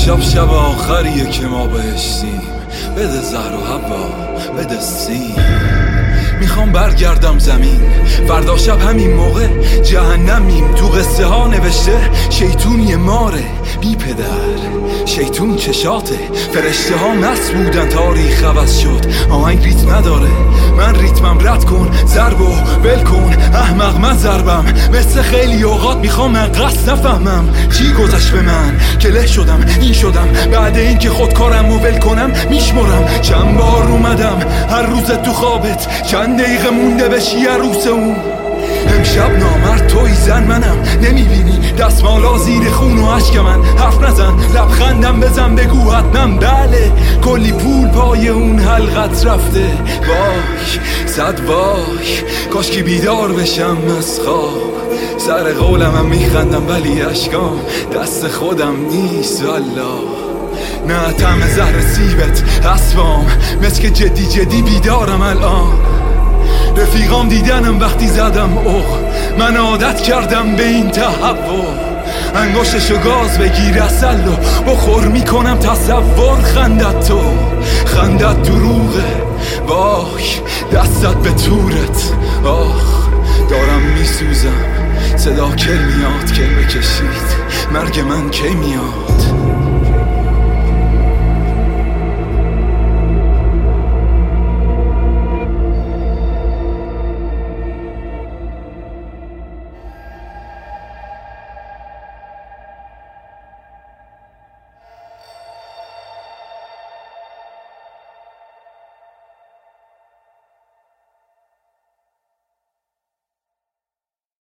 شب آخریه که ما بهشتیم. بده زهر و هوا، بده سیم. میخوام برگردم زمین، فردا شب همین موقع جهنمیم. تو قصه ها نوشته شیطون یه ماره بی پدر، شیطون چشاته. فرشته ها مست بودن، تاریخ عوض شد. آهنگ ریتم نداره، من ریتمم رد کن. ضرب و ول کن، احمق من ضربم. مثل خیلی اوقات میخوام من قصد نفهمم چی گذشت به من که له شدم این شدم. بعد این که خودکارم و ول کنم میشمرم چند بار اومدم هر روز تو خوابت. چند دقیقه مونده بشی عروس اون. امشب نامرد توی زن منم، نمیبینی دستمالا زیر خون و عشق من. حرف نزن لبخندم بزن بگو حتما بله. کلی پول پای اون حلقت رفته. وای صد وای، کاش که بیدار بشم از خواب. سر قولم میخندم ولی اشکام دست خودم نیست والله. نه طعم زهر سیبت اسبام، مثل که جدی جدی بیدارم الان. رفیقام دیدنم وقتی زدم اوه، من عادت کردم به این تهوع. انگشتشو گاز بگیر اصل و بخور میکنم تصور. خندت دروغه، وای دستت به تورت. آخ دارم میسوزم، صدا کل میاد کل بکشید. مرگ من کی میاد؟